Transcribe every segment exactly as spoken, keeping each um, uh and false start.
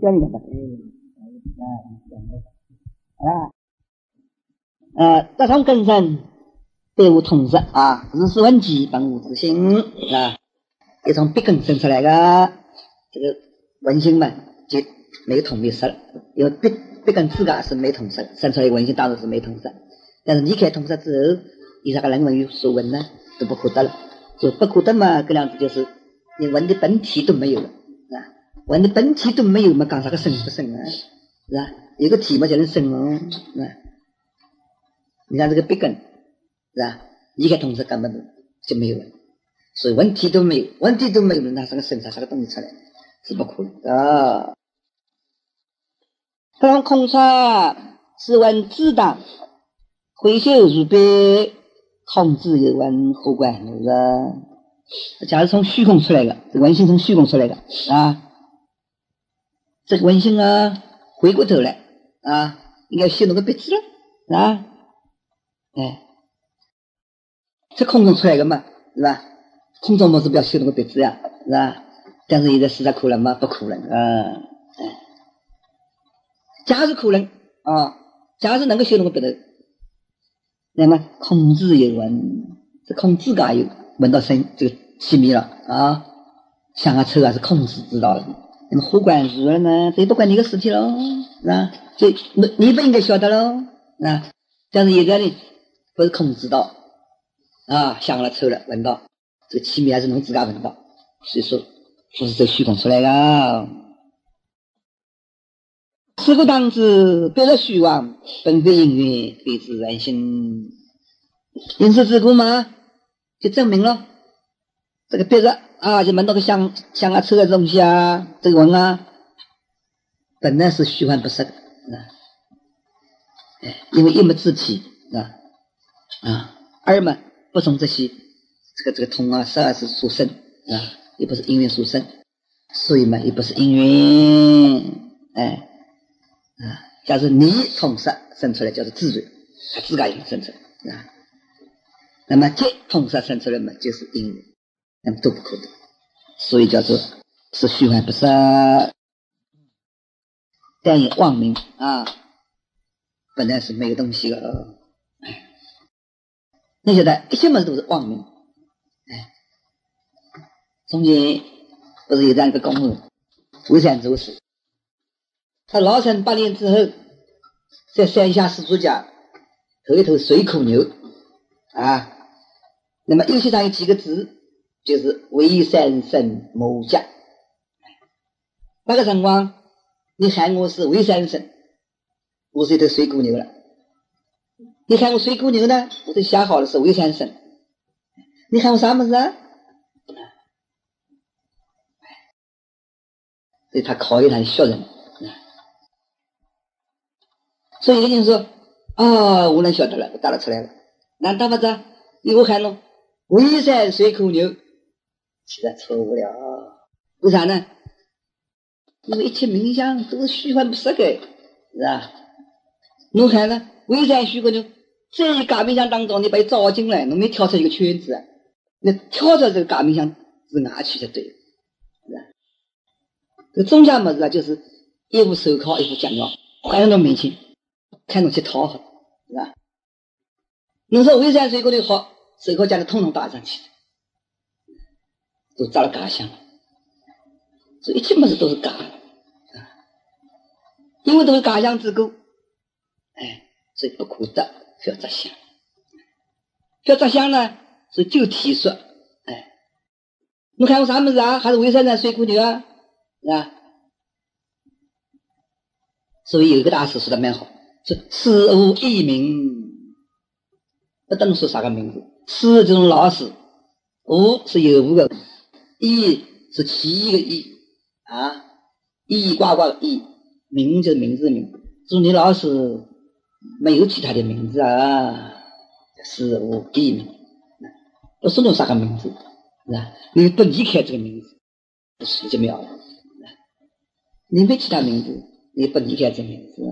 教你的吧。啊，呃，这种根深别无统实啊，日时问机本无自性啊，一从笔根生出来的这个文性嘛，就没有统一实了，因为笔笔根自个是没统实，生出来的文性当然是没统实，但是你开统实之后，你那个人文与所闻呢都不可得了，所以不可得嘛，这样子就是你文的本体都没有了啊，文的本体都没有嘛，讲啥个生不生啊，是吧？有个体嘛就能生哦，是吧？你看这个笔根是吧？离开统实根本就没有了，所以问题都没有，问题都没有了，那啥个生啥啥个东西出来是不可能的。这种空察是问自当，回修如白，空自有问何关如啊？假如从虚空出来的，这文性从虚空出来的啊，这个文性啊，回过头来啊，应该修那个笔字了啊，哎。这空中出来的嘛，是吧？空中嘛是不要修那个笔字呀，是吧？但是现在实在可能吗？不可能啊！哎，假如可能啊，假如能够修那个笔头，那么空自有闻，这空自噶有闻到声这个气密了啊，想啊抽啊是空自知道了。那么何关如了呢？这不关你的事体喽，是吧？所以你你不应该晓得喽，啊！但是现在呢，不是空知道。啊，想了抽了，闻到这个气味还是能自家闻到，所以说不是这虚空出来的。此故当知，别了虚妄，本非因缘，非自然性。因此之故嘛，就证明了这个别着啊，就闻到个香香啊、臭的东西啊，这个闻啊，本来是虚幻不实的啊，哎，因为一没自体啊啊，二嘛。不从这些这个这个通啊色啊是所生啊，也不是因缘所生，所以嘛也不是因缘，哎啊，假如你通色生出来叫做自然，它自家也生出来啊，那么这通色生出来嘛就是因缘，那么都不可得，所以叫做是虚幻不实，但也妄名啊，本来是没有东西的。你晓得一切么子都是妄名，哎，中间不是有这样一个公案，为山周氏，他老成八年之后，在山下四处家头一头水苦牛啊，那么右膝上有几个字，就是为山神某家。那个情况，你喊我是为山神，我是一头水苦牛了。你看我水谷牛呢，我都想好了是为山神。你看我啥么子啊？所以他考虑他的学人，所以有人说啊，我能晓得了，我答得出来了。难道不是？你我看咯，为山水苦牛，其实错误了。为啥呢？因为一切冥想都是虚幻不实的，是吧？侬看呢？为山虚苦牛，这一假冥想当中，你被照进来，侬没跳出一个圈子，你跳出这个假冥想之外去就对了，是吧？这个中间么子啊，就是一副手铐，一副讲药，摆在侬面前，看侬去讨好，是吧？侬说为山水苦牛好，手铐将它统统打上去，都扎了假象，所以一切么子都是假的，因为都是假象之故，哎。所以不可得，非要着相。非要着相呢，所以就体说，哎，你看我啥么子啊？还是为山山水苦牛啊？啊，所以有一个大师说的蛮好，说师无异名，不等说啥个名字。师这种老师，无是有无的，异是其一个异啊，异呱呱的异，名就是名字的名。说你老师。没有其他的名字啊，是无异名，不是弄啥个名字，是吧？你不离开这个名字，不是就妙了。你没其他名字，你不离开这个名字。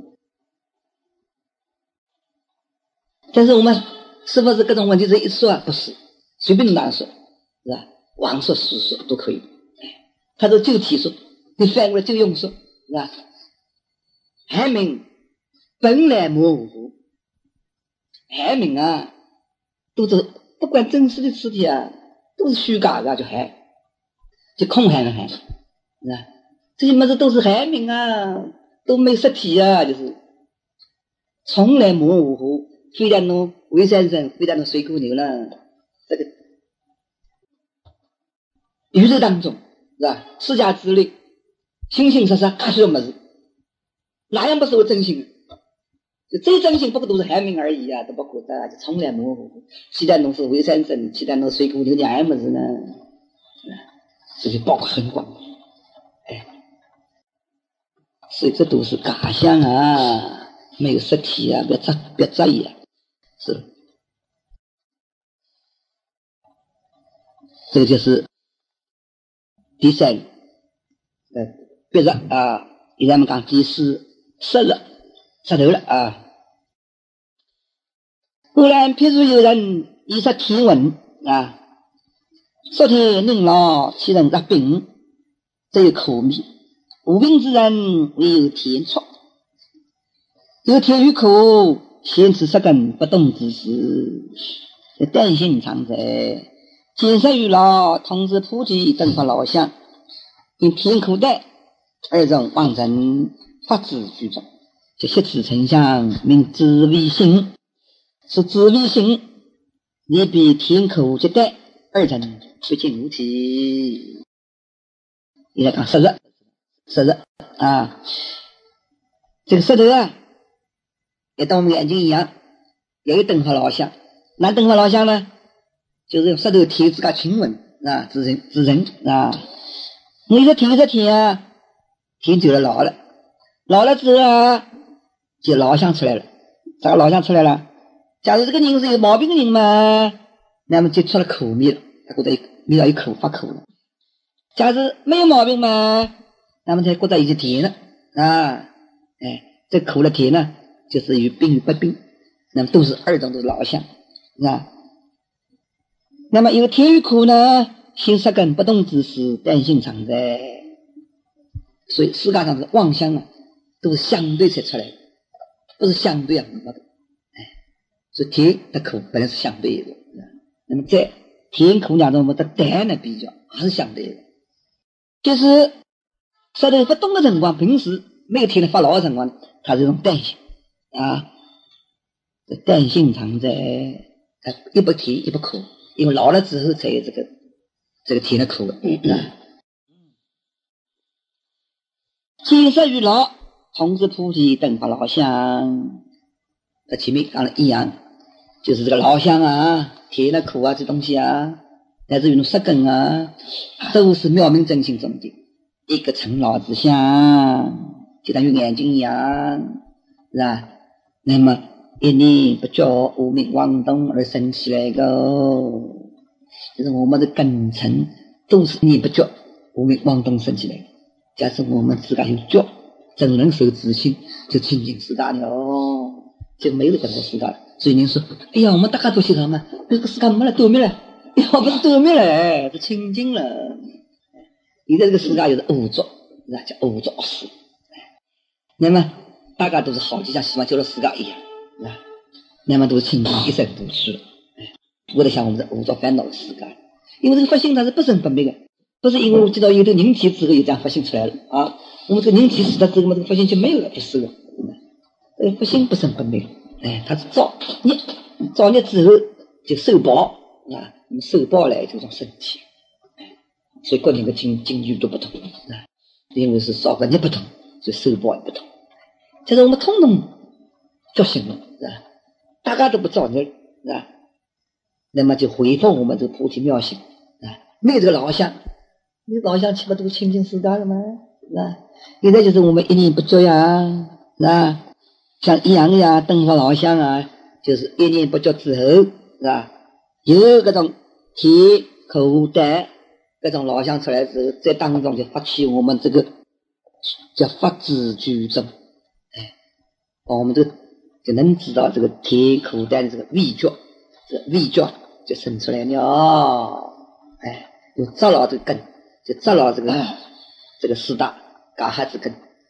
但是我们是不是各种问题这一说啊？不是，随便乱说，是吧？妄说实说都可以。他说就体说，你翻过来就用说， 是吧？海民本来模糊，海民啊，都是不管真实的实体啊，都是虚假的，就海，就空海的海，是吧？这些么子都是海民啊，都没实体啊，就是从来模糊。非但侬魏先生，非但侬水谷牛了，这个宇宙当中是吧？世界之内，形形色色，各种么子，哪样不是我真心？就这真心不过都是海名而已啊，都不过的，就从来模糊。其他侬是魏先生，其他侬水谷牛两样么子呢？所以包括很广，哎，所以这都是假象啊，没有实体啊，别在别在意啊。是，这个就是第三个，呃，别日啊，现在我们讲第四十日，十头了啊。忽然譬如有人以说天文啊，说天令老，其人得病，这有口密。无病之人，唯有天错。有天与口。先持十根不动之时，丹心常在。见色与老，同时菩提灯佛老相，因天口袋，二种妄人法之居中。就悉此成相，名智慧心。是智慧心，也比天口接待，二种不尽无体。现在讲十日，十日啊，这个舌头啊。也跟我们眼睛一样，也有灯火老相。那灯火老相呢，就是用舌头贴自家亲吻啊，自人自人啊。你一直贴一直贴啊，贴久了老了，老了之后啊，就老相出来了。咋个老相出来了？假如这个人是有毛病的人嘛，那么就出了口蜜了，他觉得味道有口发口了。假如没有毛病嘛，那么他觉得已经甜了啊，哎，这口了甜了。就是与病与不病，那么都是二种都是老相，是吧？那么有天与苦呢，心识根不动之时，但性常在。所以世界上的妄相啊，都是相对才出来的，不是相对啊，没的。哎，所以天和苦本来是相对的，那么在天苦两种，我们的淡来比较，还是相对的。就是舌头不动的情况，平时没有天的发老的情况，它是一种淡性。啊，淡性常在，一不甜一不苦，因为老了之后才有这个这个甜的苦的。见色与老，同时菩提灯佛老相，和前面讲的一样，就是这个老相啊，甜的苦啊，这东西啊，乃至于色根啊，都是妙明真心中的一个成老之相，就等于眼睛一样，是吧？那么一念不觉无名妄动而生起来的，就是我们的根尘都是一念不觉无名妄动生起来的。假设我们自家有觉，真能受自信，就清净自家了哦，就没有这个世界了。所以您说，哎呀，我们大家都去什么？这个世界没了，毁灭了，哎呀，不是毁灭了，是清净了。现在这个世界就是恶作，是吧？叫恶作恶事。那么大家都是好，就像希望救了世界一样，是吧？那么都是清净一生都去了，不得像我们这无作烦恼的世界，因为这个发心它是不生不灭的，不是因为我知道有这个人体之后有这样发心出来了啊，我们这个人体死了之后，这个发心就没有了，不是了。这个发心不生不灭，哎，它是造孽，造孽之后就受报啊，那么受报来这种身体，所以各人的境境遇都不同啊，因为是造个孽不同，所以受报也不同。就是我们统统觉醒了，是吧？大家都不造孽，是吧？那么就回复我们这个菩提妙性啊，没有这个老相，你老相岂不都是清净世界了吗？是吧？现在就是我们一念不觉呀，是吧？像一样呀，灯火老相啊，就是一念不觉之后，是吧？有各种体口胆各种老相出来之后，在当中就发起我们这个叫法智居中。我们这个就能知道这个天口袋的这个味觉，这个味觉就生出来了，哎，就扎牢这个根，就扎牢这个、嗯、这个四大嘎哈子根，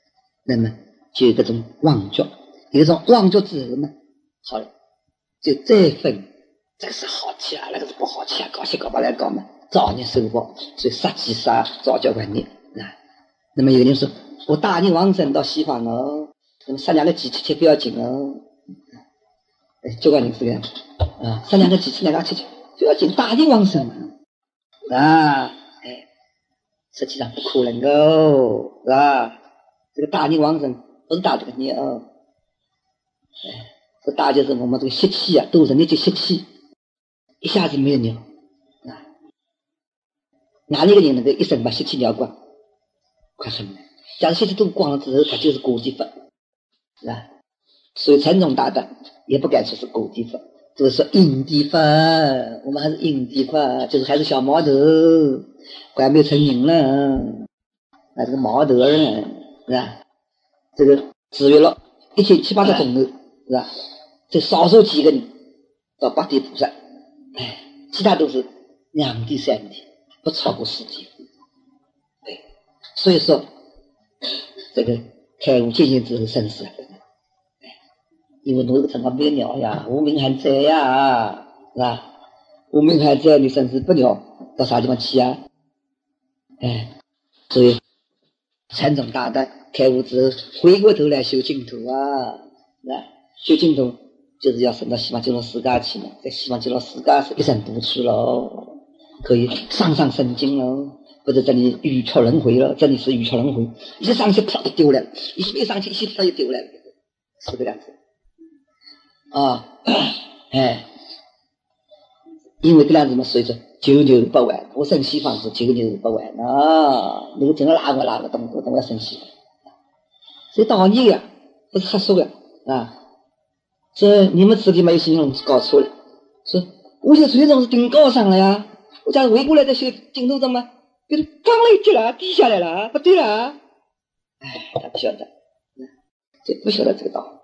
那么就有这种妄觉，有这种妄觉之后呢，好了，就再分这个是好气啊，那个是不好气啊，搞些搞不来搞嘛，造孽受报，所以杀鸡杀造交关孽啊。那么有人说我大逆往生到西方哦，那么杀两个鸡吃吃不要紧哦，哎，交关人是这样啊，杀两个鸡吃两个吃吃不要紧，大逆往生啊，哎，实际上不可能哦，是吧？这个大逆往生不是大这个孽哦，哎，这大就是我们这个吸气啊，都是那就吸气，一下子没有尿啊，哪里个人能够一生把吸气尿光？快很难。假如吸气都光了之后，他就是果地法，是吧？所以禅宗大德也不敢说是果地法，就是说因地法，我们还是因地法，就是还是小毛头，还没有成人了，啊，这个毛头人是吧？这个制约了一天七八个钟头，是吧？这少数几个人到八地菩萨，哎，其他都是两地三地，不超过十地。对，所以说这个开悟渐渐之后生死了，因为那个城隍没有鸟呀，无名还在呀，是吧？无名还在，你生死不了，到啥地方去啊？哎，所以禅宗大德开悟之后，回过头来修净土啊，是吧？修净土就是要升到西方极乐世界去嘛，在西方极乐世界是一生独处喽，可以上上升经喽，不是这里欲错轮回了，这里是欲错轮回，一上去啪就丢了，一没上去一啪就丢了，是这个样子啊，哎，因为这样子嘛，所以说九九不完，我升西方是九九不完啊，那个整个拉个拉个动作，都要升西方，所以道理呀，不是瞎说的啊。这你们自己没有形容搞错了，说我就最终是顶高尚了呀，我讲回过来再修净土宗嘛，就是刚了一跌了，低下来了，不对了，哎，他不晓得，这不晓得这个道理，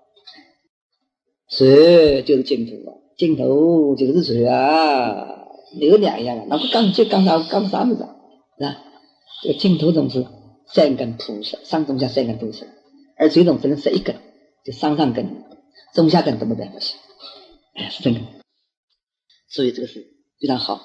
水就是净土啊，净土就是水啊，没有两样啊，那个刚就刚啥刚啥么子啊？这个净土宗是三根菩萨，上中下三根菩萨，而最终只能是一根，就上上根。中下根都没办法行，哎，是真的，所以这个是非常好。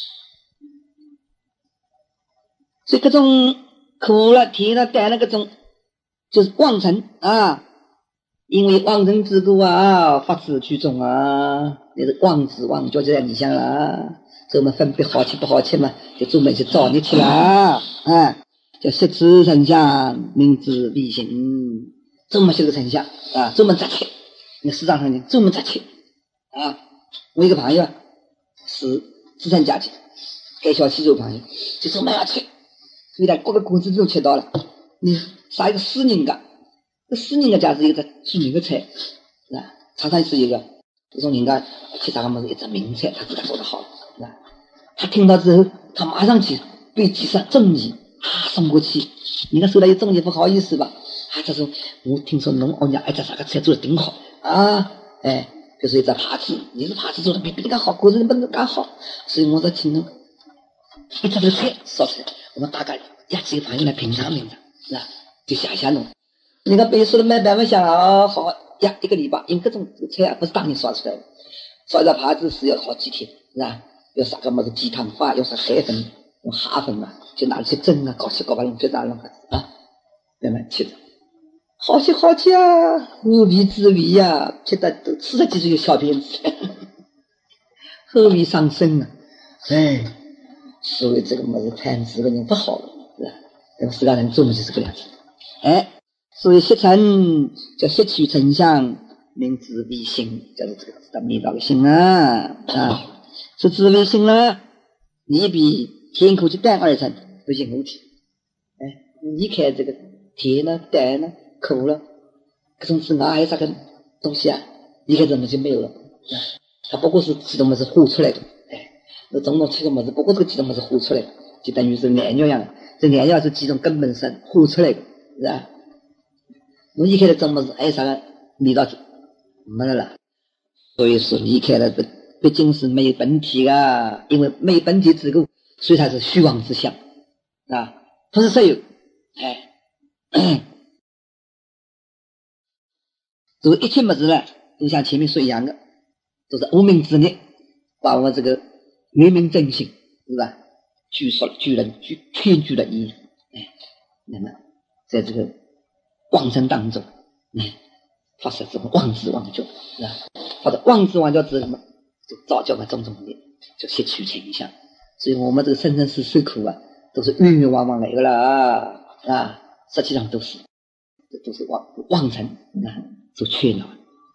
所以各种苦了、甜了、淡了，各种就是妄尘啊，因为妄尘之故啊，发自居中啊，那是妄知妄觉就在里向了，所以我们分别好吃不好吃嘛，就专门去造孽去了啊，叫色知成相，名知必行，专门修个成相啊，专门扎切。那市场上专门扎切啊！我一个朋友是资产阶级，给小汽车朋友，就说买下切，所以他各个工资都切到了。你啥一个私人的，这私人的家是一个著名的菜，是吧？常常是一个这种人家切啥个么子一只名菜，他自己做得好，是吧？他听到之后，他马上去被记上中义啊，送过去。人家收到有中义不好意思吧？啊，他说我听说侬哦娘，哎，这啥个菜做得挺好。啊，哎，比如说一只扒子，你是扒子做的比比那个好，果然不能更好，所以我在听侬一只的菜烧出来，我们大家呀几个朋友来品尝品尝，是吧？就想想侬，人家别说的没办法想啊，好呀，一个礼拜，因为这种菜啊不是当年烧出来的，烧一只扒子是要好几天，是吧？要啥个么子鸡汤饭，要啥海粉，用虾粉嘛，就拿去蒸啊，搞起搞把用别打弄啊，慢慢吃的。好吃好吃啊，后味滋味呀，吃的都吃了几岁小辫子，后味上升啊！哎，所以这个么子贪吃的人不好了，是吧？这个世界人做的就是这个样子。哎，所以吸尘叫吸取尘相，名知为心，叫做这个知道密道的心啊啊！是知为心了，你比天口之淡二层不行无体。哎，离开这个甜呢、淡呢。苦了，各种之外还有啥个东西啊？离开这么就没有了。它不过是几种么子呼出来的，哎，那种种七种么子，不过是几种么子呼出来的，就等于是眼药一样的。这眼药是几种根本生呼出来的，是吧？我离开了这么子，还有啥个味道？没了啦。所以说离开了这，毕竟是没有本体啊，因为没有本体之故，所以它是虚妄之相啊，不是实有，哎。 都一切么子呢，都像前面说一样的，都是无名之念，把我们这个原明真心，是吧？拘束了，拘了，拘圈拘了一，哎，那么在这个妄生当中，哎，发生这种妄知妄觉，是吧？或者妄知妄觉之后什么，就造就了种种的，就吸取倾向。所以我们这个生生世受苦啊，都是冤冤枉枉来的了啊，实际上都是，这都是妄妄尘啊所圈了。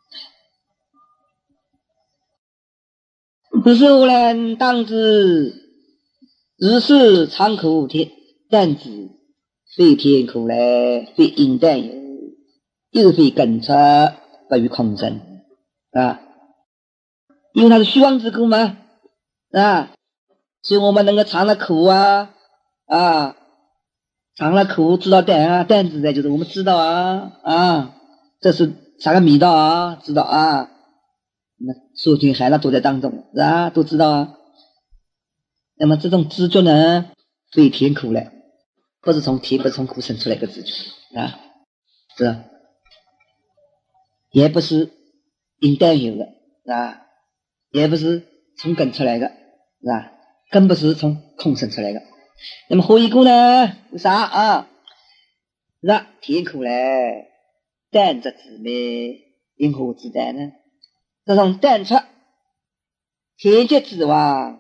不是无人当知。日是长苦天，但知非天苦来，非因但有，又非根出，不于空生啊！因为它是虚妄之苦嘛啊，所以我们能够尝了苦啊啊，尝了苦知道但啊，但知呢就是我们知道啊啊，这是啥个味道啊？知道啊，那所有海浪都在当中是吧？都知道啊。那么这种知觉呢，非天苦来，不是从天不是从苦生出来的知觉啊，是吧？也不是因但有的啊，也不是从根出来的是吧？更不是从空生出来的。那么何以故呢？为啥啊？是吧？天苦来，但则知灭，因何知但呢？这种但出，天劫之王。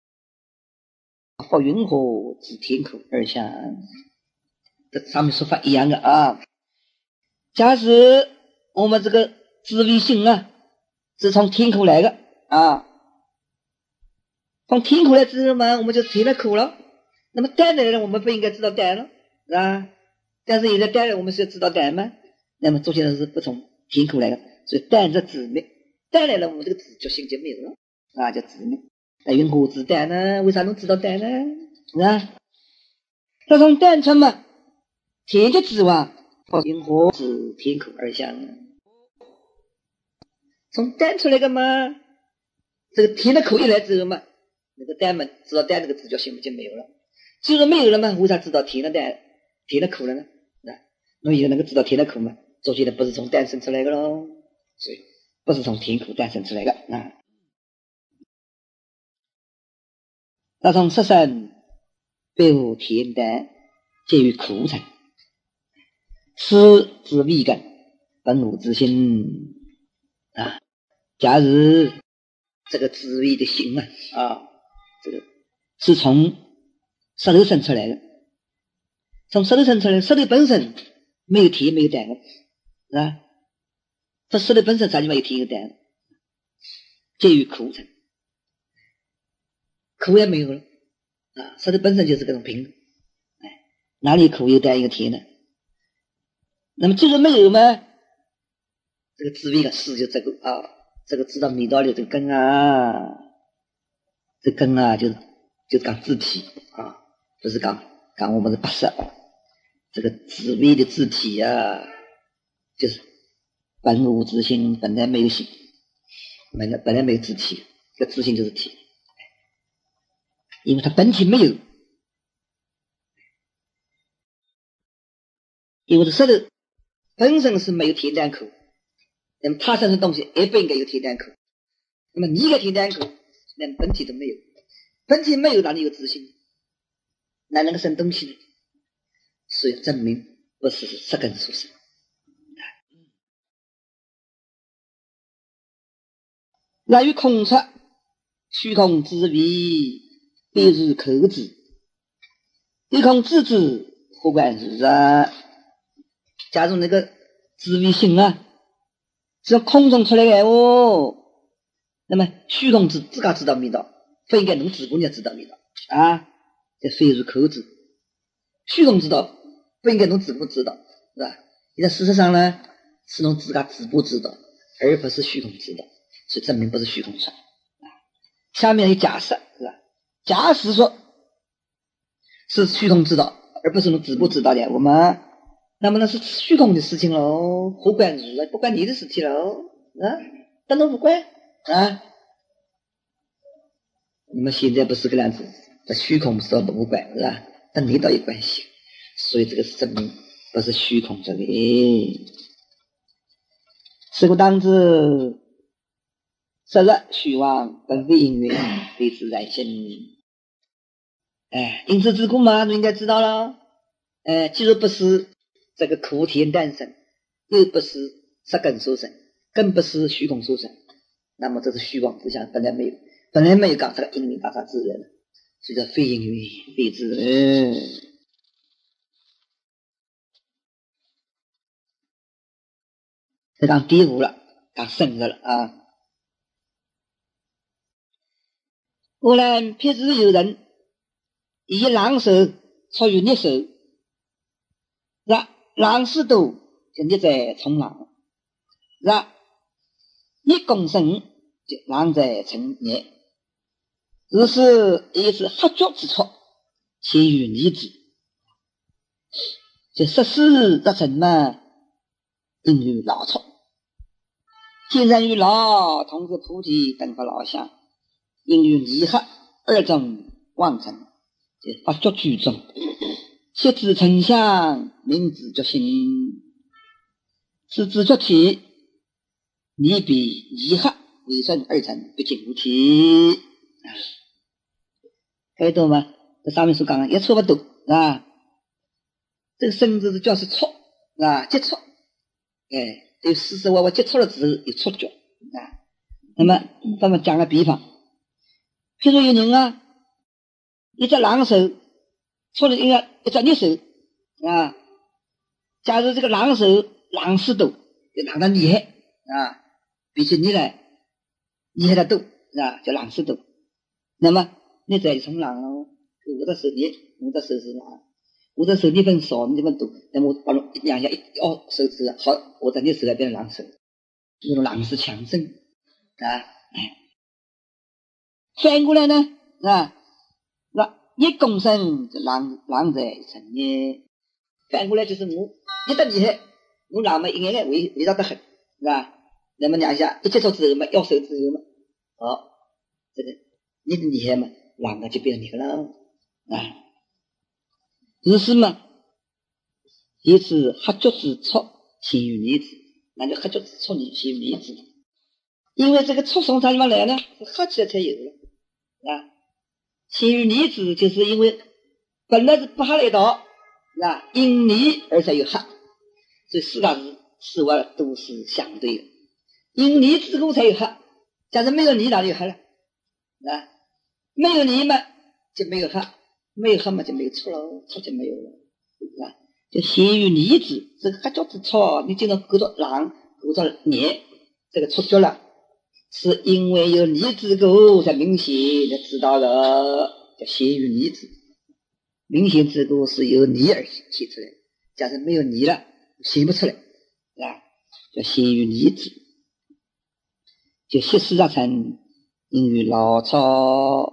或云何知天苦而相？这上面说法一样的啊。假使我们这个智慧性啊，是从天苦来的啊，从天苦来之后嘛，我们就天的苦了。那么淡来了，我们不应该知道淡了，是吧？但是现在淡了，我们是要知道淡吗？那么这些人是不从天苦来的，所以淡则知灭，淡来了，我们这个知觉性就没有了啊，叫知灭。那云何知淡呢？为啥能知道淡呢？是吧？那从淡出嘛，天劫之王，云何知天苦而相呢？从淡出来的嘛，这个天的苦一来之后嘛，那个淡嘛，知道淡这个知觉性就没有了。既然没有了嘛，为啥知道天的淡、天的苦了呢？那那一个能够知道天的苦嘛，做起来不是从淡生出来的咯，所以不是从天苦诞生出来的啊。那从色身背后天淡，介于苦尘，是之味根，本无之心啊。假如这个滋味的心啊啊，这个是从舌头生出来的，从舌头生出来，舌头本身没有甜没有淡的，是吧？这舌头本身啥地方有甜有淡的？介于苦尘。苦也没有了啊，舌头本身就是这种平，哎，哪里苦有淡有甜呢？那么就是没有嘛，这个滋味的事就这个啊，这个知道味道的这个根啊，这根啊，就就讲自体啊，不是讲讲我们的八识，这个滋味的自体啊，就是本无自性，本来没有性，本来本来没有自体，这个自性就是体。因为它本体没有，因为这舌头本身是没有甜淡苦，那么它生成东西也不应该有甜淡苦。那么你一个甜淡苦，连本体都没有，本体没有哪里有自性？哪能够生东西呢？所以证明不是色根所生。那于空出虚空之味，必是口之，虚空知之，何关是啊？假如那个滋味性啊，是从空中出来的哦，那么虚空知自家知道味道，不应该侬自古你知道味道啊，这非是口知，虚空知道，不应该侬自古知道，是吧？现在事实上呢，是侬自家自不知道，而不是虚空知道，所以证明不是虚空出。下面有假设，是吧？假使说是虚空知道，而不是侬自不知道的，我们那么那是虚空的事情喽，何关如啊？不关你的事情喽啊，但侬不关啊。你们现在不是个样子，这虚空是不关是吧？但你倒有关系，所以这个是证明不是虚空这里。 是故当知色热虚妄本非因缘，非自然性。哎，因此之故嘛，你应该知道了。哎，既然不是这个苦天诞生，又不是色根所生，更不是虚空所生，那么这是虚妄之相，本来没有，本来没有搞这个因缘，搞它自然了，所以叫非因缘非自然。这讲第五了，讲深入了啊。果然辟支有人以狼手出于逆手，然狼是度就逆在从狼，然逆共生就狼在成逆，只是也是合作之处，且与逆之，就十四得成嘛，因与老处，见人与老同是菩提等佛老相，因与离合二种妄成，就发觉居中，悉知成相，明知觉心，是知觉体，离比离合为顺二成，毕竟无体啊，可以懂吗？这上面所讲的一错不懂啊，这个生字是叫是错啊，接触，哎，有事实我我接触了之后有触觉啊。那么咱们讲个比方，譬如有人啊，一只狼手出了一个一只猎手啊，假如这个狼手狼是多，就狼的厉害啊，比起你来厉害的多啊，叫狼是多。那么你再从狼哦，我的手你，我的手是狼，我的手你分少，你分多，那么把两下一哦手指好，我的你手来变成狼手，这种狼是强盛啊，哎，反过来呢啊，那一共生狼狼在成业，反过来就是我你的厉害，我狼嘛一眼眼为为啥得很是吧？那么两下一接触之后嘛，要手之后嘛，好，这个你的厉害嘛，狼的就变成你了啊。于是嘛，也是合作之处，先于离之，那就合作之处你先于离之，因为这个触从啥地方来呢？是合起来才有了啊。先于离之，就是因为本来是不合了一道啊，因离而才有合，所以四大是四外都是相对的，因离之后才有合。假如没有离，哪里有合了啊？没有离嘛，就没有合，没有合嘛，就没有触了，触就没有了啊。就先于离之，这个合作之处，你经常勾着狼，勾着捏，这个触觉了，是因为有离之故才明显的知道了，叫先于离之。明显之故是由离而显出来，假如没有离了，显不出来啊，叫先于离之。就悉事大成，因于老操，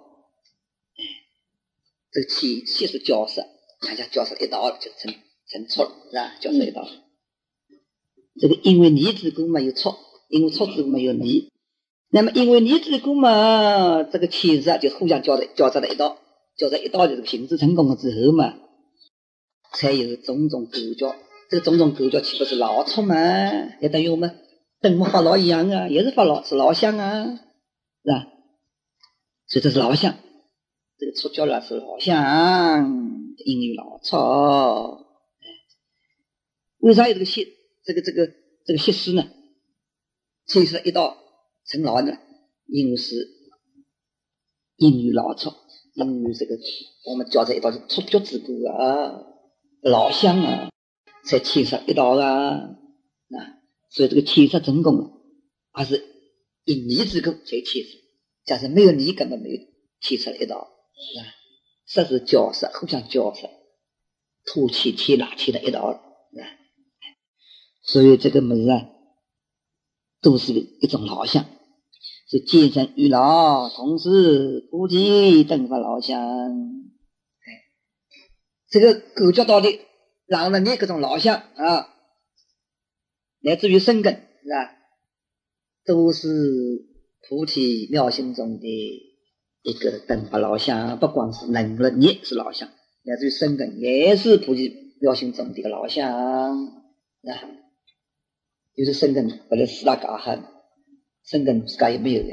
这个气悉是交涉，大家交涉一道就成成错了，是吧？交涉一道，这个因为离之故嘛有错，因为错之故嘛有离，那么因为离之故嘛，这个气势就互相交在交织在一道，交在一道的这个形式成功了之后嘛，才有种种勾交，这个种种勾交岂不是老错嘛？也等于我们灯木发老一样啊，也是发老是老相啊，是吧？所以这是老相，这个触觉了是老相，因于老错。为啥有这个血这个这个这个血丝呢？其实一道成老呢，因为是因于老错，因于这个我们交在一道触觉之故啊，老相啊，才牵涉一道啊啊。所以这个牵涉成功了，还是因离之故才牵涉。假设没有离，根本没有牵涉一道啊，这是交涉，互相交涉，吐气贴拉贴的一道啊。所以这个么子啊，都是一种老相，是见生与老，同时菩提等佛老相。哎，这个勾结到的，让人的各种老相啊。乃至于生根是吧，都是菩提妙心中的一个等佛老相，不光是能了也是老相，乃至于生根也是菩提妙心中的一个老相啊。 就是生根本来四大家哈，生根自家也没有的，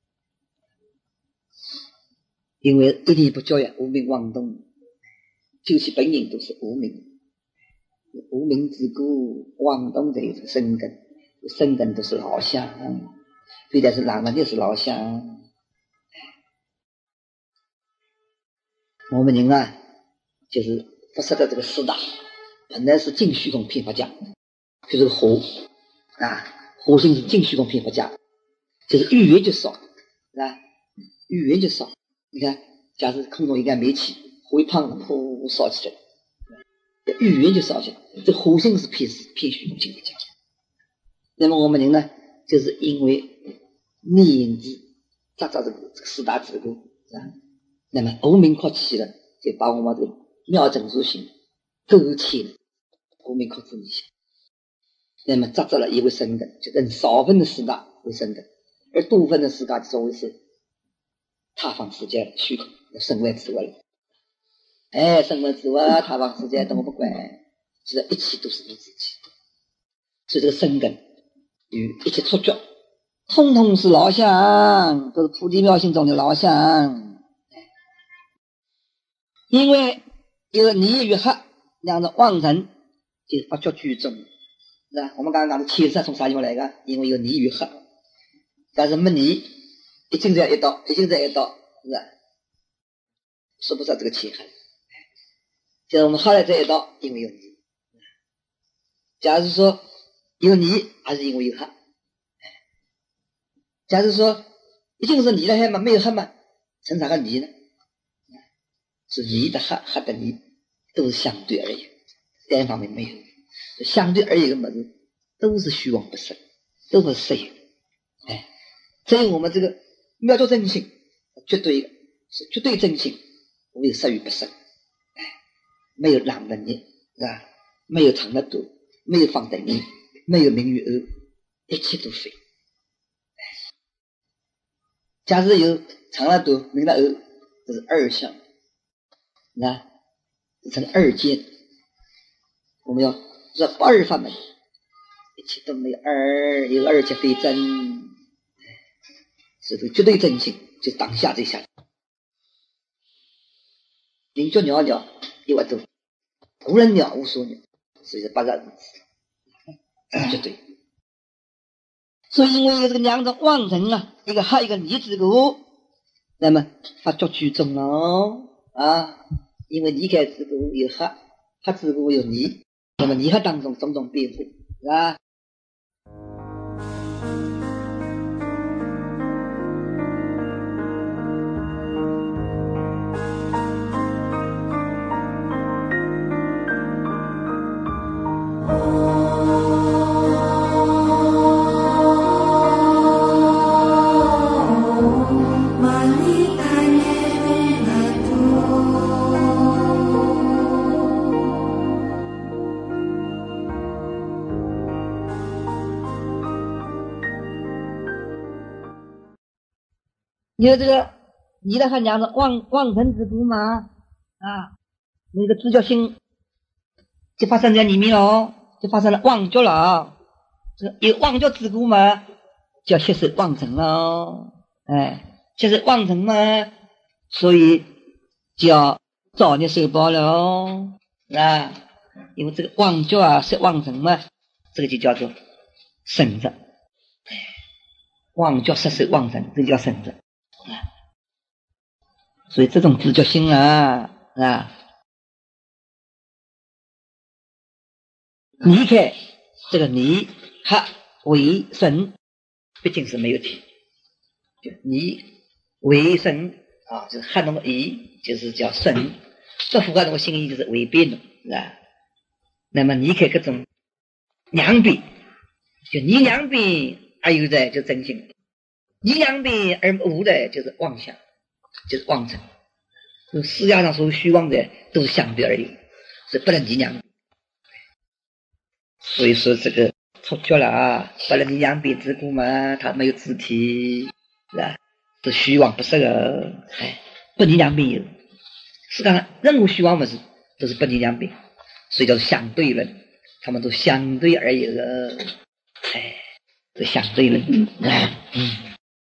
因为一念不教养，无明妄动，究其本因都是无明，无明之故，妄动这一生根，生根都是老相，对的是哪个就是老相。我们人啊，就是不识得这个四大，本来是净虚空遍法界，就是火啊，火星是净虚空遍法界，就是遇缘就烧，是吧？遇缘就烧。你看，假设空中一杆煤气，火一碰，噗烧起来，遇缘就烧起来。这火星是偏偏虚空遍法界。那么我们人呢，就是因为逆因子扎扎这个这个四大之故，是吧？那么无明靠起了，就把我们这个妙正如心勾起了，无明靠自己心。那么扎扎了也为生根，就跟少分的四大为生根，而多分的四大作为是他方世界虚空身外之物了。哎，身外之物，他方世界等我不管，其实一切都是你自己。所以这个生根与一切触觉，通通是老相，都是菩提妙性中的老相。因为有泥与黑两种妄尘，就是发觉居中，是吧？我们刚刚讲的气色从啥地方来的？因为有泥与黑，但是没泥，一进在一道，一进在一道，是吧？说不出这个气黑。就是我们黑来这一道，因为有泥。假如说有泥，还是因为有黑。假如说一定是泥的黑嘛，没有黑嘛，成啥个泥呢？是泥的黑，黑的泥都是相对而已，单方面没有，相对而已的么子都是虚妄不实，都不是实有。哎，所以我们这个妙觉真性，绝对是绝对真性，没有实与不实，哎，没有朗的念，是吧？没有长的度，没有放的念，没有明与恶，一切都非。假使有长的度，明的恶，这是二相。那成二见，我们要说不二法门，一切都没有二，有二且非真，是这个绝对真性，就当下这下。宁觉袅袅，一万多，无人鸟，无所鸟，所以是八个绝对。所以因为有这个两种妄尘啊，一个黑一个泥之故，那么发觉居中了啊。因为离开之故有黑，黑之故有泥，那么泥黑当中种种变化，是吧？有这个你来看讲的妄妄尘之故嘛啊，那个知觉心就发生在里面了，就发生了妄觉了。这个有妄觉之故嘛，就要吸收妄尘了，哎，吸收妄尘嘛，所以就要造孽受报了，是吧？因为这个妄觉啊，吸妄尘嘛，这个就叫做生着。妄觉吸收妄尘，这就叫生着。所以这种知觉心啊啊，离开这个泥黑为神，毕竟是没有体，就泥为神啊，就是黑那个泥，就是叫神，不符合那个心意，就是违背的，是吧？那么离开各种两边，就你两边还有的就真心，你两边而无的就是妄想，就是妄尘。世界上所有虚妄的都是相对而已，所以不能你两边。所以说这个触觉了啊，不能你两边之故嘛，它没有肢体，是吧？是虚妄不实的，哎，不你两边有。世界上任何虚妄的事都是不你两边，所以叫相对论，他们都相对而有的。 哎，这相对论。哎，嗯。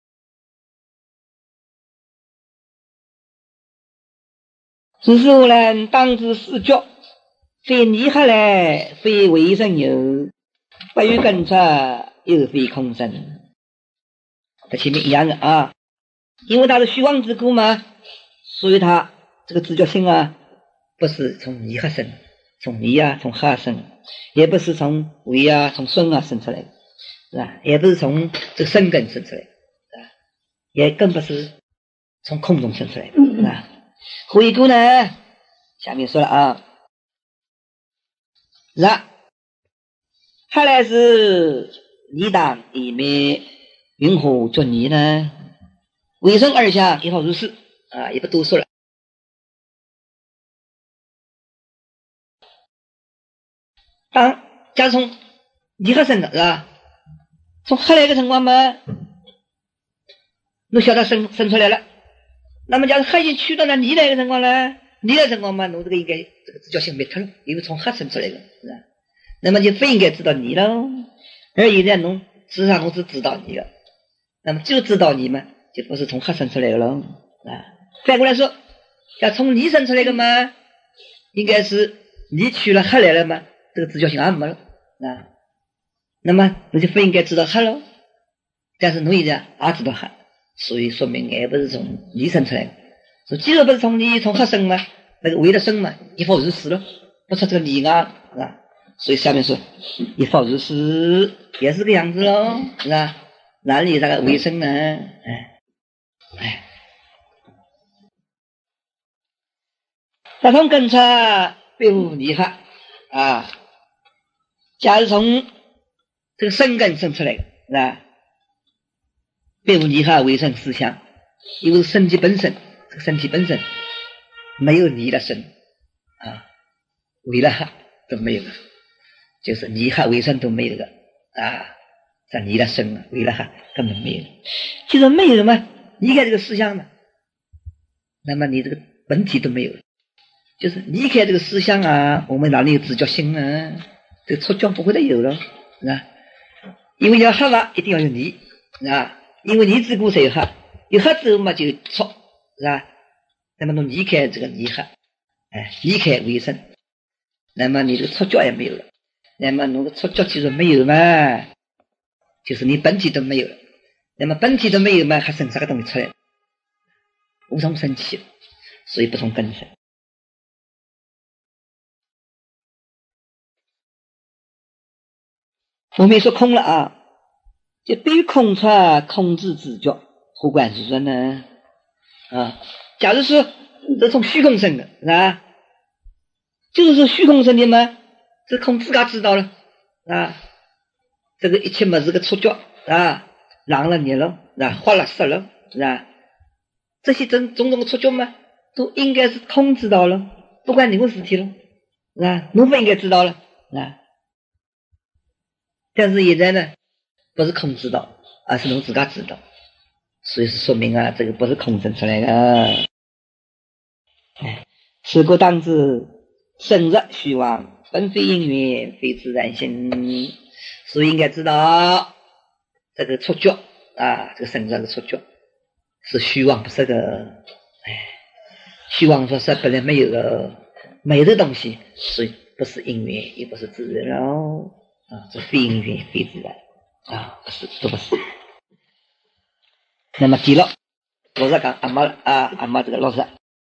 此时呢，当知四觉，非泥黑来，非为生有，不与根出，又非空生。和前面一样的啊，因为它是虚妄之故嘛，所以它这个知觉性啊，不是从泥黑生，从泥啊，从黑生，也不是从为啊，从孙啊生出来的，是吧？也不是从这个生根生出来的，是吧？也更不是从空中生出来的，是吧？回顾呢，下面说了啊，是啊，后来是泥当以灭云何作泥呢？为生而下，以后如是啊，也不多说了。当假如从泥黑生的是吧？从黑来的情况嘛，侬晓得生生出来了。那么假如黑已经去到了泥来的情况呢，泥来的情况嘛，侬这个应该这个知觉性灭脱了，因为从黑生出来的，是吧？那么就不应该知道泥了。而现在侬事实上侬只知道泥了，那么就知道泥嘛，就不是从黑生出来的了啊。反过来说，要从泥生出来的嘛，应该是泥去了黑来了嘛，这个知觉性也没了啊。那么你就不应该知道黑了，但是侬现在也知道黑，所以说明还不是从泥生出来的。说既然不是从泥从黑生嘛，那个为了生嘛，一发如是了，不出这个泥啊，是吧？所以下面说一发如是也是个样子咯，是吧？哪里那个为生呢？哎哎，那从根出并无泥黑啊，假如从这个生根生出来的，是吧？并无泥黑为生思想，因为身体本身，这个身体本身没有泥的生啊，为了黑都没有了，就是泥黑为生都没有了啊，这泥的生啊，为了黑根本没有了。既然没有嘛，离开这个思想嘛，那么你这个本体都没有了。就是离开这个思想啊，我们哪里有知觉性啊？这个触觉不会再有了，是吧？因为要黑嘛，一定要有泥，是吧？因为泥之故才有黑，有黑之后嘛就有触，是吧？那么侬离开这个泥黑，哎，离开为生，那么你这个触觉也没有了。那么侬的触觉其实没有嘛，就是你本体都没有了。那么本体都没有嘛，还生啥个东西出来？无从生起，所以不从根生。我们说空了啊，就对于空出空之知觉，何关是说呢？啊，假如说这从虚空生的，是吧？就是说虚空生的嘛，这空自家知道了啊。这个一切么是个触觉啊，冷了、热了，是吧？花了、湿了，是吧？这些种种种的触觉嘛，都应该是空知道了，不管任何事体了，是吧？侬不应该知道了，是吧？但是现在呢，不是空知道，而是侬自家知道，所以是说明啊，这个不是空生出来的。哎，此故当知生日虚妄，本非因缘，非自然性。所以应该知道这个触觉啊，这个生日的触觉是虚妄不实的。哎，虚妄不实本来没有的，没有的东西，所以不是因缘，也不是自然哦。啊，这非因缘非自然啊，不是，都不是。那么第六，六十讲阿妈啊，阿妈这个六十。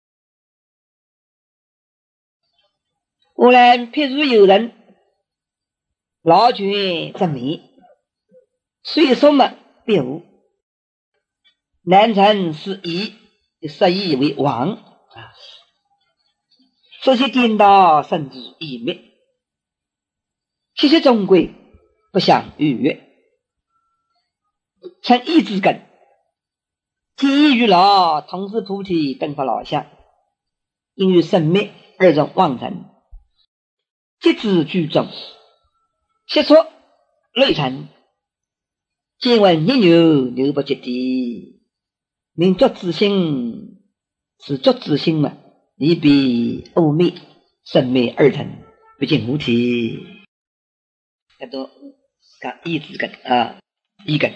我来譬如有人老君之名，虽说嘛必无，难成是以失意为王啊，这些颠倒甚至易灭。其实终归不想逾越，成意之根，体于老，同是菩提登法老相，因于生灭二种妄尘，即知居中，切磋累尘，见闻一牛，牛不及地，明觉自性，是觉自性嘛，离比欧灭，生灭二尘，不尽无体。这都讲意志根啊，意根。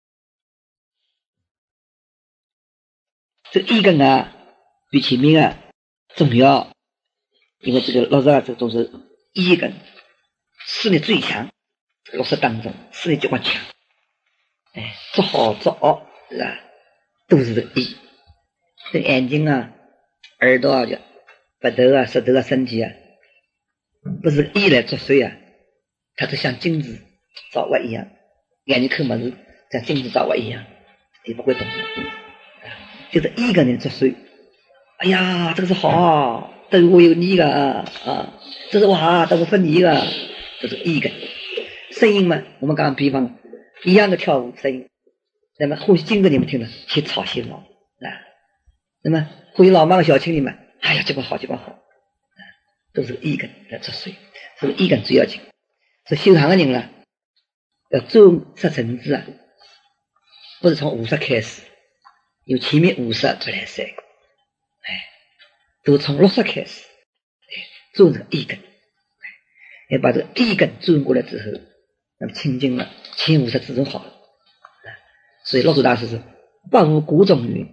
这意根啊，比前面啊重要，因为这个六十啊，这都是意根，视力最强。六十当中，视力就蛮强。哎，做好做恶是吧？都是这个意。这眼睛啊、耳朵啊、鼻头啊、舌头啊、身体啊，不是意来作祟啊，它就像镜子照我一样，眼睛看么子像镜子照我一样，也不会动。就是一个人作祟，哎呀，这个是好，这个我有你的啊，这是我好，这个分你的，这是一个声音嘛。我们刚刚比方一样的跳舞声音，那么或许经过你们听了，去吵醒了啊。那么或许老妈和小青你们，哎呀，这个好，这个好，啊，都是一个在作祟，这个一个最要紧。所以修行的人呢，要做十层次啊，不是从五十开始。由前面五十再来三个，哎，都从六十开始，哎，做这个一根，哎，把这个一根做过来之后，那么清净了，前五十自动好了，所以六祖大师是八无古种云，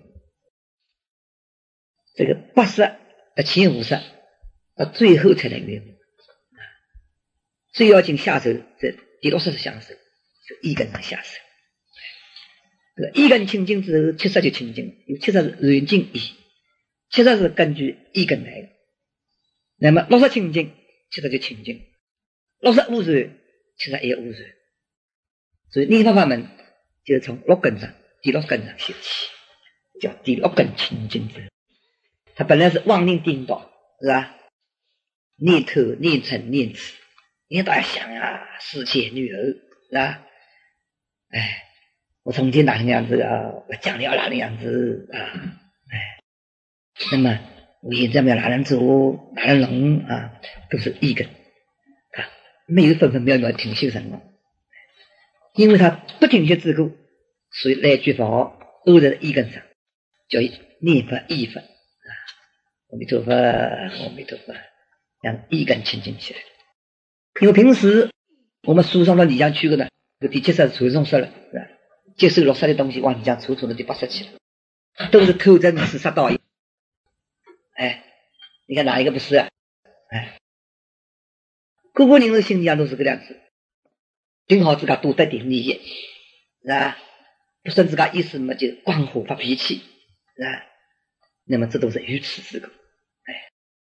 这个八十呃前五十到最后才能圆，最要紧下手，这第六十是下手，就一根上下手。这个一根清净之后，七十就清净，有七十是软净一，七十是根据一根来的。那么六十清净，七十就清净；六十污染，七十也污染。所以念佛法门就是从六根上，第六根上修起，叫第六根清净之后。它本来是妄念颠倒，是吧？念头、念嗔、念痴，你大家想啊，世界女儿，是吧？哎。我曾经哪个样子啊？我讲了哪个样子啊？哎，那么我现在没有哪人做，哪人弄啊？都是一根啊，没有分分秒秒停歇什么，因为他不停歇之后，所以来句法都在一根上，叫念佛一佛啊，阿弥陀佛，阿弥陀佛，让一根清净起来。因为平时我们书上的理想去过的，这第七十是传送说了，是吧？接受落实的东西往你讲处处的第八十去了，都是偷真是杀盗淫。哎，你看哪一个不是啊？哎，个个人的心理上都是这个样子，顶好自家多得点利益，是吧？不顺自家意思嘛，就光火发脾气，是吧？那么这都是愚痴之过。哎，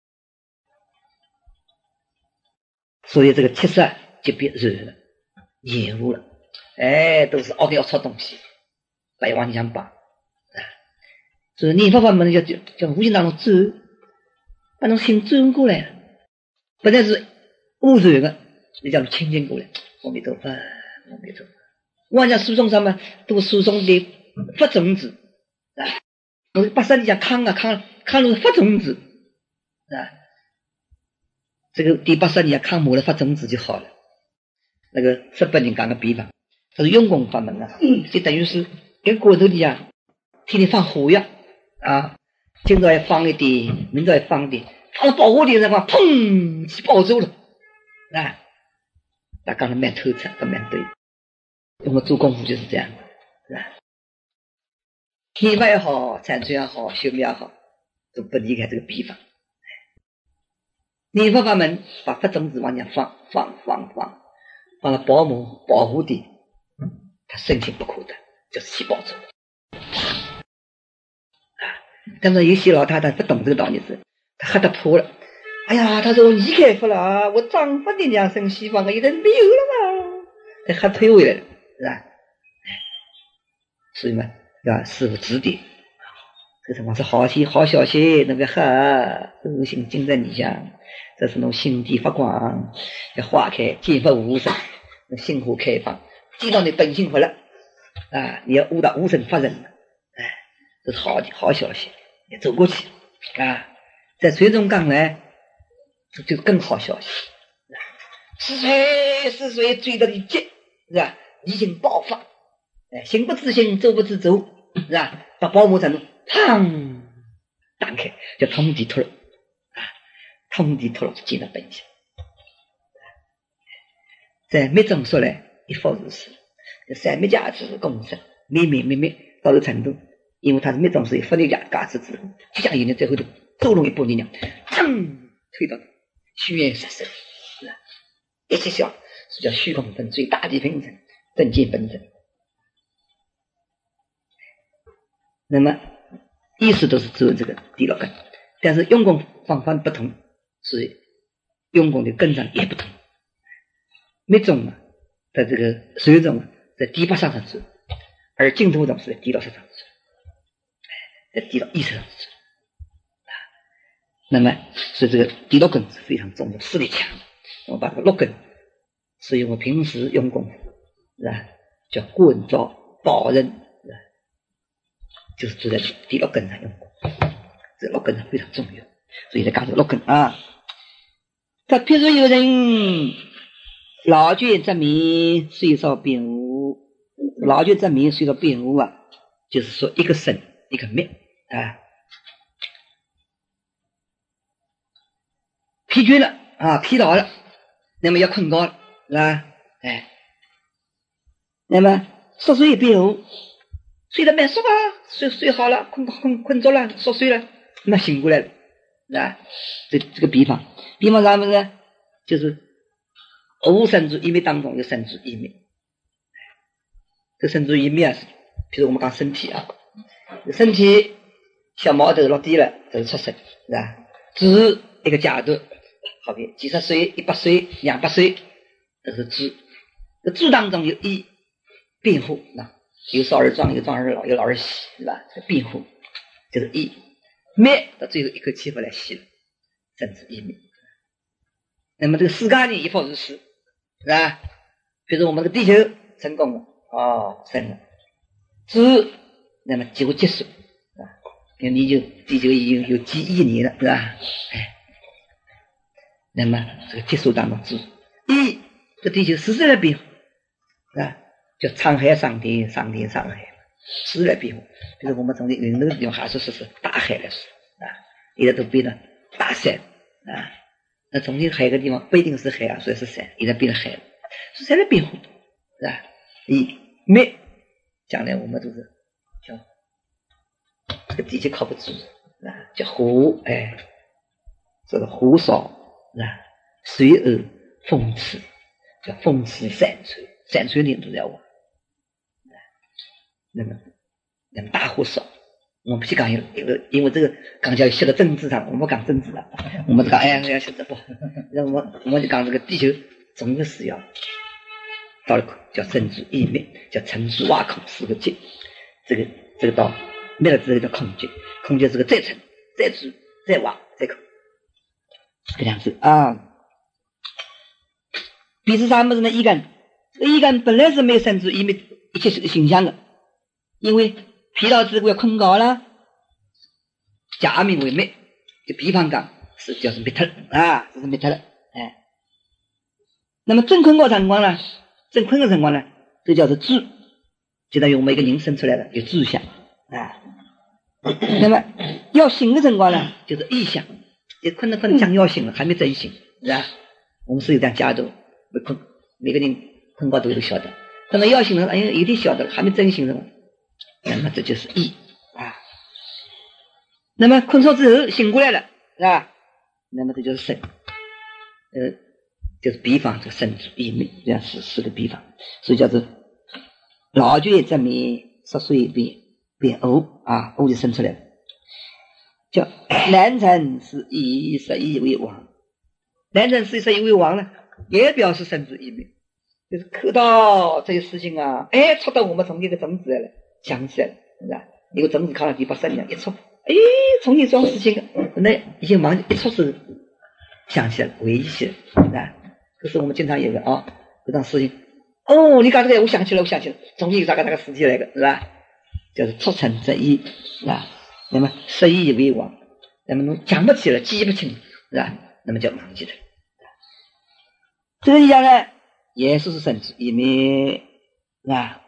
所以这个七十就变软了，厌恶了。哎，都是奥的要抄东西，来往上绑啊！所以念佛法门叫叫叫无形当中转，把侬心转过来了，本来是污染的，你叫清净过来。阿弥陀佛，阿弥陀佛。往讲书中上面都书中的佛种子啊，我八十里讲康啊康康了佛种子啊，这个第八十里讲康抹了佛种子就好了。那个日本人讲个比方。这是用功法门啊，就等于是跟骨头里啊，天天放火药啊，今朝要放一点，明朝要放一点，放了爆火点的话，砰，起爆走了啊！那刚才蛮透彻，都蛮对。我们做功夫就是这样，是吧？念佛也好，禅宗也好，修密也好，都不离开这个比方。念佛法门把佛种子往下放，放，放，放，放了保姆保护的。他深信不可的，就是起爆走啊！但是有些老太太不懂这个道理是，她吓得破了。哎呀，她说你开佛了啊，我丈夫的两生希望有人没有了嘛，她吓退回来了，是吧？所以嘛，要师父指点，这什么是好心好消息，那个哈，悟性精在你想，这是侬心地发光，要化开，见佛无生，心火开放。见到你本性佛了啊！你要悟到无生法忍了，哎，这是好的好消息，你走过去啊！在水中刚来，这就更好消息。是谁是谁追着你急，是吧？已经爆发，哎，行不自行，走不自走，是吧？到保姆程度，砰，打开就通地脱了啊！通地脱了，就见到本性。在密宗说来。 一佛如是。三昧价值共生，灭灭灭灭到这个程度，因为它是灭种是以佛的价价值之后，就像人最后的周龙一波力量，噌推到虚远杀生，一起笑是叫虚空分最大的分身，正见本身。那么意识都是只有这个第六根，但是用功方法不同，所以用功的根上也不同。灭种啊的这个水种啊在第八上上去，而净土种是在第六上上去，在第六意识上去。那么所以这个第六根是非常重要，势力强。我把这个六根，所以我平时用功是吧，叫观照保人，是吧，就是就在第六根上用功，这六根是非常重要。所以在讲这个六根啊，他譬如有人老觉证明虽少变无，老觉证明虽少变无啊，就是说一个生一个灭啊。疲倦了啊，疲劳了，那么要困觉了，是吧？哎，那么熟睡变无，睡得蛮熟啊，睡睡好了，困困困着了，熟睡了，那么醒过来了，是吧？这这个比方，比方啥么子？就是无生住一灭当中有生住一灭，这生住一灭啊，比如我们讲身体啊，身体小毛头落地了，这是出生，是吧？指一个阶段，好比几十岁、一百岁、两百岁，这是指。这指当中有一变化，那有少而壮，有壮而老，有老而细，是吧？这变化就是一灭，到最后一口气不来吸了，甚至一灭。那么这个世界呢，一佛如是，是吧？比如我们这个地球成功了，哦，生了，指那么就结束，是吧？因为你就地球已经有几亿年了，是吧？哎，那么这个结束当中指一，这地球实时在变化，是吧？叫沧海桑田，桑田沧海，实时在变化。比如我们从云头用海水说是大海来说，啊，现在都变成大山啊。那中间还有一个地方不一定是海啊，所以是山，现在变成海了，是山在变化，是吧？一灭，将来我们都是叫这个地球靠不住，是吧？叫湖，哎，这个湖少，是吧？水恶风驰，叫风驰山吹，山吹领都在玩。那么，那么大湖少，我们不去讲一个，因为这个刚才写到政治上，我们讲政治了，我们讲哎呀要写这不，那我们我们就讲这个地球总的是要到了叫生住异灭，叫成住挖空四个界，这个这个到灭了之后叫空界，空界是个再成再住再挖再空，这个样子啊。彼此啥么子呢？一根，这个一根本来是没有生住异灭一切是个形象的，因为疲劳之后要困觉了，假名为灭，就比方讲是叫是灭脱啊，这是灭脱了，哎。那么正困觉情况呢？正困的情况呢，这叫做智，就等于我们一个人生出来了有志向啊。那么要醒的情况呢，就是意向，就困着困着将要醒了，还没真醒，是吧？我们是有这样假度，没困，每个人困觉都有晓得。那么要醒了，哎呀，有点晓得，还没真醒了，那么这就是意啊。那么困熟之后醒过来了，是吧？那么这就是生，呃，就是比方这个生住异灭，这样是四个比方，所以叫做老觉证明十岁变变偶啊，偶就生出来了，叫南城是以十一为王，南城是以十一为王呢，也表示生住异灭，就是看到这些事情啊，哎，戳到我们从这个种子来了，想起来了，是吧？一个种子靠到第八生两一戳，哎，从你这种事情，那已经忙一戳是想起来了，回忆起来了，是吧？可是我们经常有个啊，这种事情，哦，你刚才我想起来，我想起来，终于有啥个啥个事情来个，是吧？就是促成这一，是吧？那么十一为王，那么侬讲不起来，记不清，是吧？那么就忘记了。这个一样呢，也是生住异灭，是吧？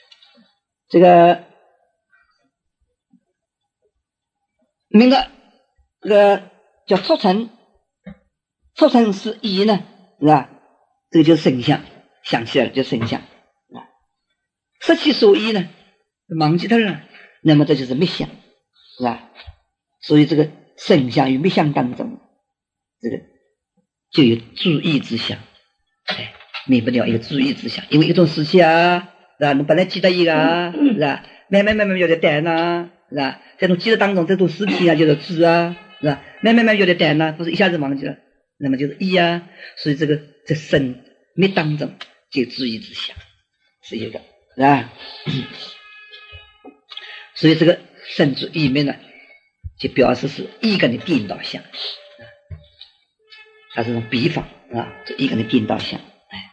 这个那个这个叫促成，促成是意呢，是吧？这个就是声相，想起来了就声相啊。失其所依呢，忘记它了，那么这就是灭相，是吧？所以这个声相与灭相当中，这个就有注意之相，哎，免不了一个注意之相，因为一种事情啊，是吧？你本来记得一个啊，是吧？慢慢慢慢有点淡啊，是吧？在种记得当中，这种实体啊，就是知啊，是吧？慢慢慢有点淡啊，不是一下子忘记了，那么就是意啊。所以这个在生灭当中就注意之相是一个，是吧？所以这个生住意灭呢，就表示是一根的颠倒相，它是种比方啊，这一根的颠倒相。哎，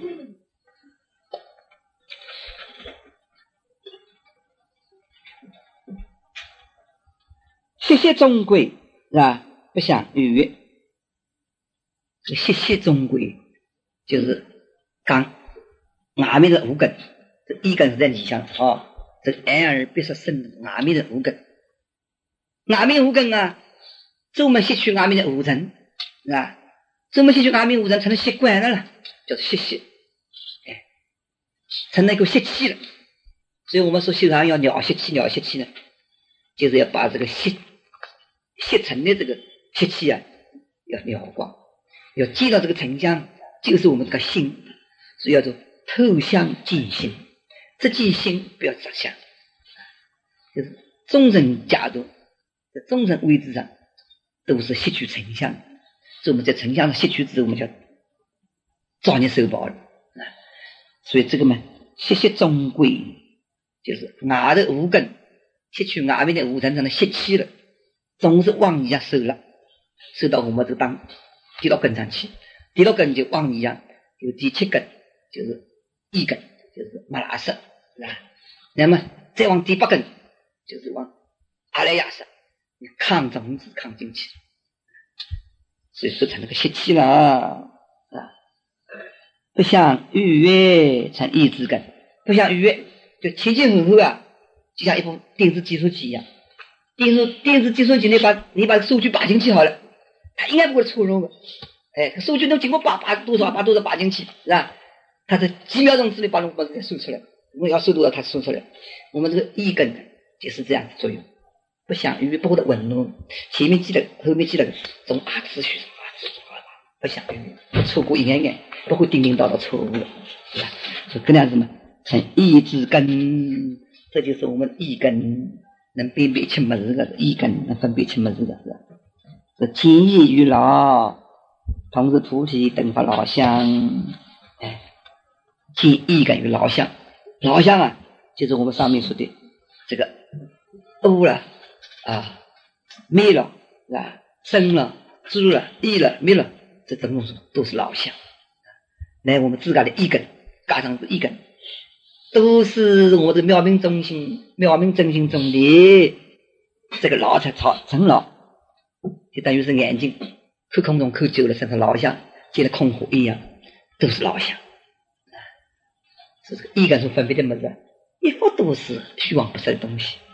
息息终归是吧？不想语，这息息终归就是讲外面的五根，这一根是在里向啊、哦，这安而必是生外面的五根，外面五根啊，专门吸取外面的五尘，是吧？专门吸取外面五尘成了习惯了了，叫做息息，哎，成了一个习气了。所以我们说修行要了习气，了习气呢，就是要把这个习习成的这个习气啊，要了光，要见到这个成相，就是我们这个心，所以要做透相见心，这见心不要着相，就是众生假如在众生位置上都是吸取成相，所以我们在成相上吸取之后，我们就造孽受报了。所以这个嘛，息息终归就是外的五根吸取外面的五尘成了吸气了，总是往一样收了，收到我们这个当第六根上去，第六根就往一样，有第七根就是一根，就是马拉色，是吧？那么再往第八根就是往阿赖耶识，抗种子抗精气，所以说成了个吸气了啊！不像愉悦成意志根，不像愉悦就前前后后啊，就像一部电子计算机一样，电子电子计算机你把你把数据拔进去好了，它应该不会错漏的，哎，数据能经过拔拔多少把多少拔进去，是吧？它在几秒钟之内把我们给输出来，我们要输多少它输出来。我们这个意根就是这样的作用，不像愉悦不会的稳路，前面记了后面记了，从啊次序啊次序不像愉悦错过一眼眼，不会叮叮叨叨错误的，是吧？所以这样子嘛，成意志根，这就是我们意根能辨别清么子的，意根能分别清么子的，是吧？是天意与老，同是菩提等发老相，哎，天意根与老相，老相啊，就是我们上面说的这个悟了啊，灭了，是吧？生了、住了、意了、灭了，这种东西都是老相。来，我们自家的意根，加上是意根，都是我的妙明中心、妙明真心中的这个老才超成老，就等于是眼睛看空中看久了，生成老相，见了空湖一样，都是老相。这是意根所分别的么子，一副都是虚妄不实的东西。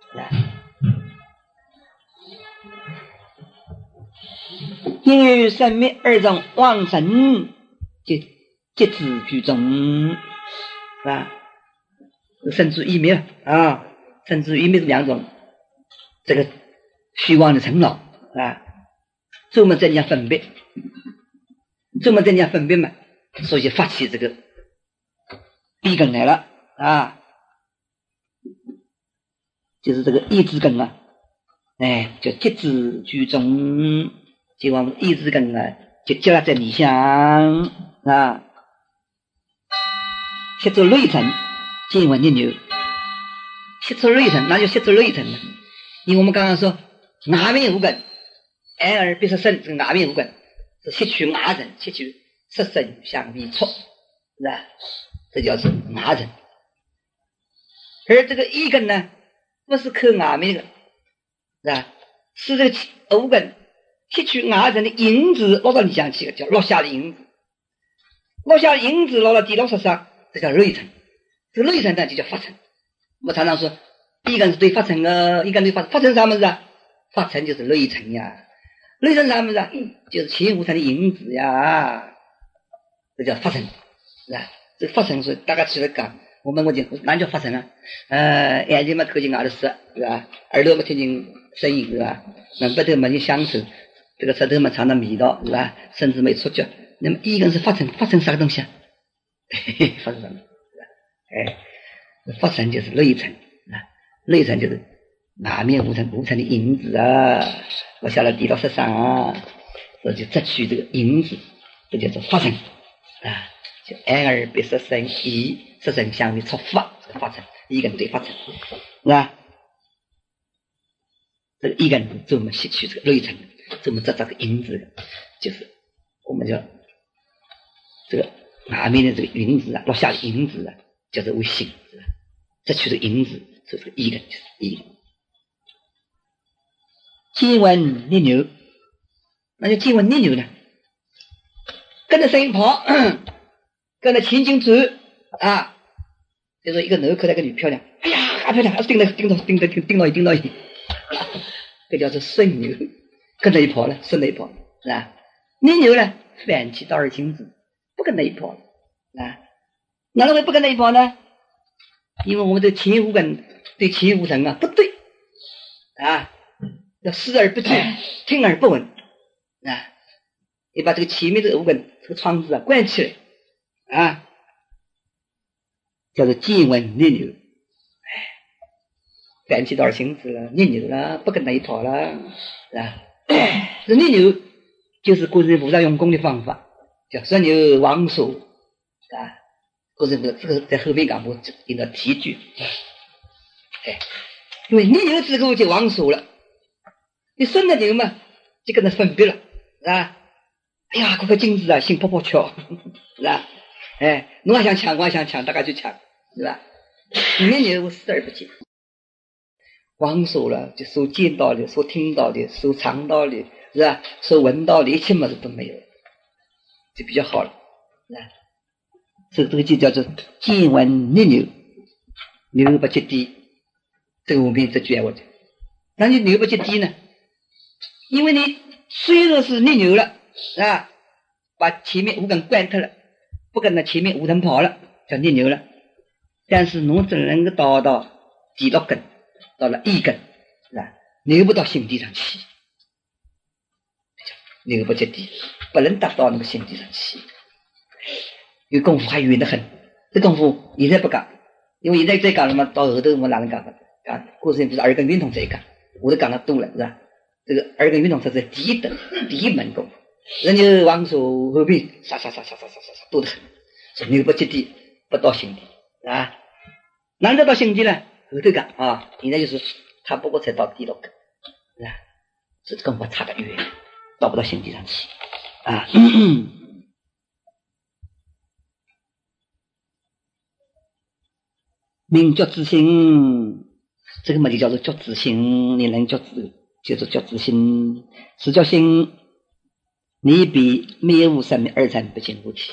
因于生灭二种妄尘，就皆知居中，是吧？生住意灭啊，生住意灭是两种，这个虚妄的尘劳啊，专门在人家分别，专门在人家分别嘛，所以发起这个意根来了啊，就是这个意志根啊，哎，叫皆知居中，就往意志根啊，就接了在里向啊。吸出内尘，见闻逆流。吸出内尘，那就吸出内尘了。因为我们刚刚说外面五根，安而必是生，这个外面五根是吸取外尘，吸取色声香味触，是吧？这叫是外尘。而这个意根呢，不是靠外面的，是吧？是这个五根吸取外尘的影子落到里向去的，叫落下的影子。落下的影子落到第六识上，这叫内尘。这个内尘呢就叫法尘。我常常说，一根是对法尘啊，一根对法尘，法尘啥么子啊？ 法尘就是内尘呀，内尘啥么子啊？就是前无尘的影子呀，这叫法尘，是吧？这个法尘是大家起来讲，我们我讲哪叫法尘啊？呃，眼睛嘛看见外头色，是吧？耳朵嘛听见声音，是吧？门巴头嘛有香受，这个舌头嘛尝到味道，是吧？身子没触觉，那么第一个是法尘，法尘啥个东西啊？嘿嘿，法尘什么？哎，法尘就是内尘啊，内尘就是外面无尘无尘的影子啊，我下来地到色上啊，所以就摘取这个影子，这叫做法尘啊，就眼耳鼻舌身意，色身香味触法，这个法尘，一根对法尘，是吧？这个一根怎么吸取这个内尘，怎么摘这个影子，就是我们叫这个外面的这个云子啊，落下的影子啊。叫做为心，这取的影子，这是一根，就是一根。见闻逆流，那就见闻逆流呢？跟着声音跑，跟着情景走啊，就是一个男可爱，一个女漂亮，哎呀，好漂亮，盯到盯到盯到盯到盯到一，这叫做顺流，跟着一跑了，顺着一跑，是吧？逆流呢，反其道而行之，不跟着一跑，啊。哪能会不跟他一跑呢？因为我们的前五根对前五尘啊不对啊，要视而不见，听而不闻啊，你把这个前面这个五根这个窗子啊关起来啊，叫做见闻逆流，哎，反其道而行之了，逆流了，不跟他一跑了啊，这逆流就是古人菩萨用功的方法，叫顺流往所啊。或者这个在后面讲过引到题句，哎，因为逆流之后就往所了，你顺着流嘛，就跟他分别了，是吧？哎呀，这个镜子啊，心泡泡跳，是吧？哎，侬还想抢，我还想抢，大家去抢，是吧？逆流视而不见，往所了，就所见到的、所听到的、所尝到的，是吧？所闻到的一切么子都没有，就比较好了，是吧？这这个就叫做见闻逆流，流不及地，这个我们这句话讲，那你流不及地呢？因为你虽然是逆流了啊，把前面五根关脱了，不跟着前面五根跑了，叫逆流了，但是侬只能够到到第六根，到了一根，是吧？流不到心地上去，流不及地，不能达到那个心地上去。有功夫还远得很，这功夫现在不讲，因为现在再讲了嘛，到后头我哪能讲法？讲过去不是耳根运动这一讲，我都讲得多了，是吧？这个耳根运动这是第一等、第一门功夫，人家往所后边杀杀杀杀杀杀杀杀多得很，是流不及地，不到心地啊。难得到心地呢？后头讲啊，现在就是他不过才到第六根，是吧？这功夫差得远，到不到心地上去啊。明觉之心，这个嘛就叫做觉之心，你能觉知，叫做觉之心。此觉心，你比灭无生命二尘不净无体。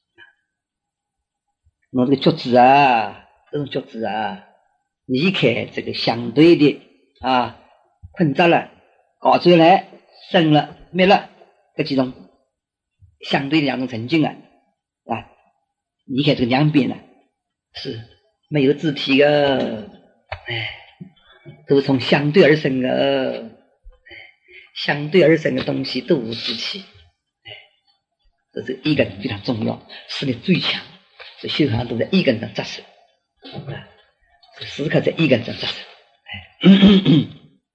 我这个觉知啊，这种觉知啊，离开这个相对的啊，困着了、搞出来、生了、灭了这几种相对的两种成境啊，啊，离开这个两边呢，是。没有自体的，哎，都是从相对而生的，相对而生的东西都无自体，哎，这是一根非常重要，实力最强，这修行都在一根上扎实，啊，时刻在一根上扎实，哎。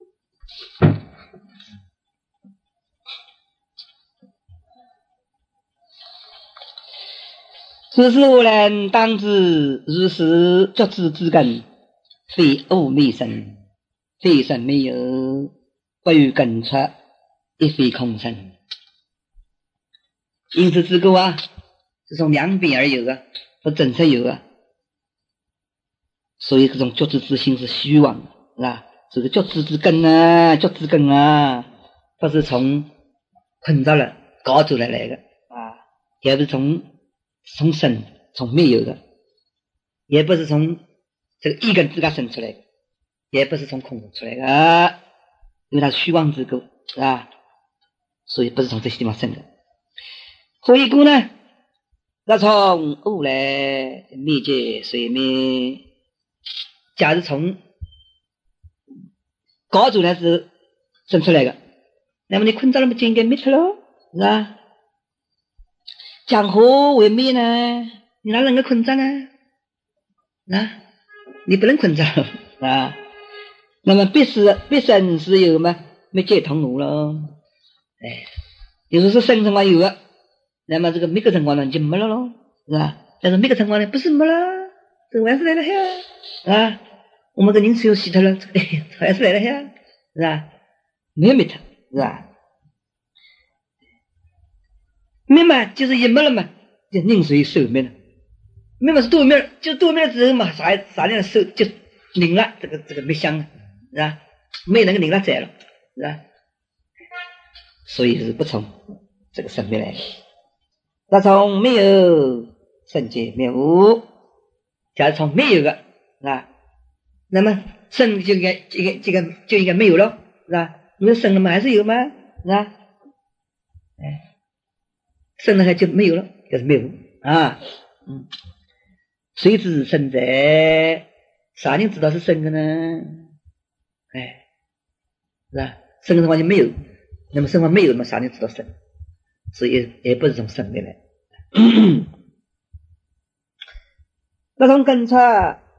此时无人当知，如是觉知之根，非恶昧生，非生没有，不与根出，亦非空生。因此之故啊，是从两边而有啊，不真实有啊。所以这种觉知之心是虚妄的，是吧？这个觉知之根啊，觉知根啊，不是从困着了搞出来来的啊，也不是从从生从没有的，也不是从这个一根自家生出来的，也不是从空中出来的， 因为它是虚妄之故，是吧？所以不是从这些地方生的。火一股呢，那从物来灭绝水面，假如从高处来是生出来的，那么你困在那么就应该灭掉了，是吧？讲火为灭呢，你哪能够困着呢？啊，你不能困着啊。那么必是必生是有嘛，灭绝同无了。哎，有时是生辰光有的，那么这个灭个辰光呢就没了咯，是吧？但是灭个辰光呢不是没了，这个还是来了呀，是吧？我们个人是有死掉了，哎，还是来了呀，是吧？没有灭它，是吧？灭嘛就是一没了嘛，就人随寿灭了。灭嘛是多灭，就多灭了之后嘛，啥啥样的寿就凝了，这个这个灭相了，是吧？没能够凝了在了，是吧？所以是不从这个生灭来的。那从没有生界灭无，假如从没有的，是吧？那么生就应该这个这个就应该没有了，是吧？没有生了嘛，还是有吗？是吧？哎，生了还就没有了，就是没有啊。嗯，谁知生在？啥人知道是生的呢？哎，是吧？生的话就没有，那么生活没有，那么啥人知道生？所以也不是从生的来。那从根察